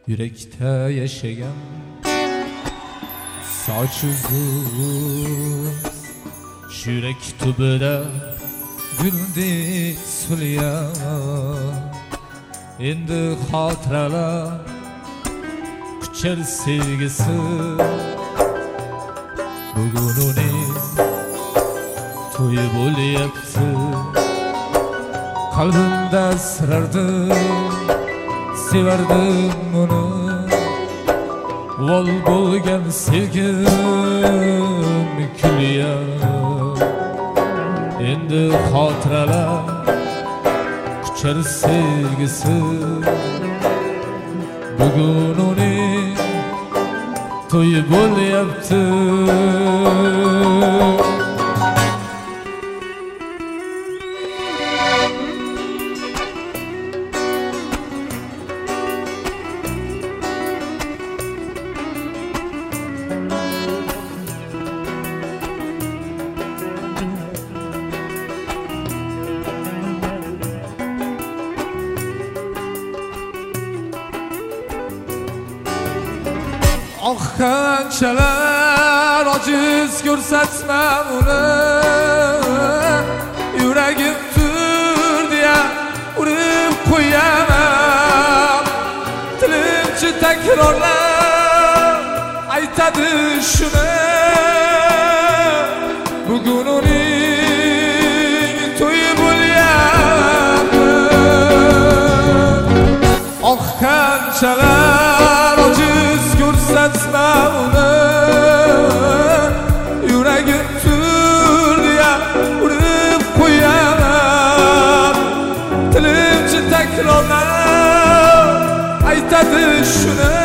Yürekte yaşayan soch uzun shu yurek tubida guldek sulyan endi xotiralar kuchar sevgisi bugun uning to'yi bo'lyapti qalbimda sirardim sevardim uni vol bo'lgan sevgim kulyar endi xotiralar kuchar sevgisi bugun uning to'yi bo'lyapti Ah qanchalar ojiz ko'rsatmam uni yuragim turdiya urib qo'yaman tilimchi takrorlab aytadi shuni bugun uning to'yi bo'lyapti ah qanchalar ojiz ko'rsatma uni yuragim turdiya urib qo'yaman tilimchi takrorlab aytadi shuni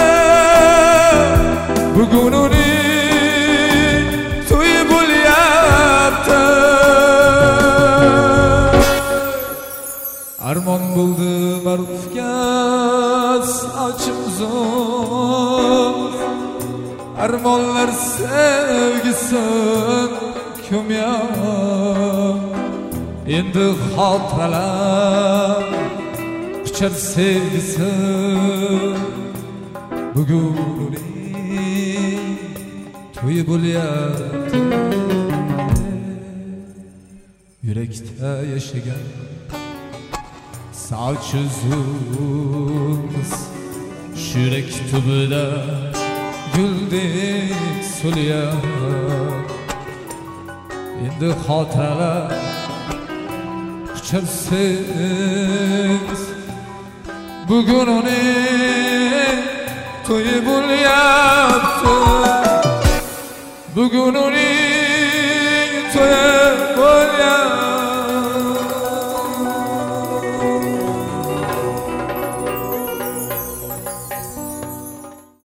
bugun uning to'yi bo'lyapti armon bo'ldi ma'rufga sochim uzun armonlar sevgisin ko'myam endi xotiralar kuchar sevgisi bugun uning to'yi bo'lyapti yurakda yashagan soch uzun shu yurek tubida guldek sulyan endi xotiralar kuchar sevgisi bugun uning to'yi bo'lyapti bugun uning to'yi bo'lyapti